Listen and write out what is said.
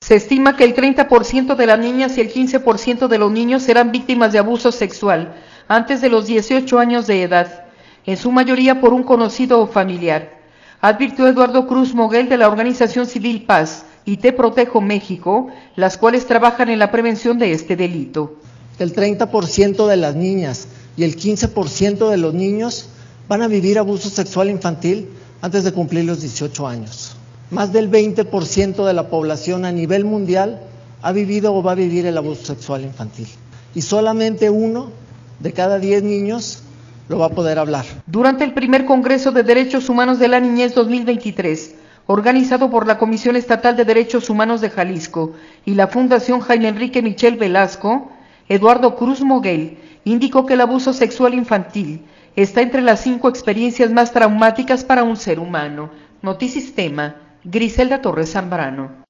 Se estima que el 30% de las niñas y el 15% de los niños serán víctimas de abuso sexual antes de los 18 años de edad, en su mayoría por un conocido o familiar, advirtió Eduardo Cruz Moguel de la organización civil Paz y Te Protejo México, las cuales trabajan en la prevención de este delito. El 30% de las niñas y el 15% de los niños van a vivir abuso sexual infantil antes de cumplir los 18 años. Más del 20% de la población a nivel mundial ha vivido o va a vivir el abuso sexual infantil. Y solamente 1 de cada 10 niños lo va a poder hablar. Durante el primer Congreso de Derechos Humanos de la Niñez 2023, organizado por la Comisión Estatal de Derechos Humanos de Jalisco y la Fundación Jaime Enrique Michel Velasco, Eduardo Cruz Moguel indicó que el abuso sexual infantil está entre las 5 experiencias más traumáticas para un ser humano. Notisistema, Griselda Torres Zambrano.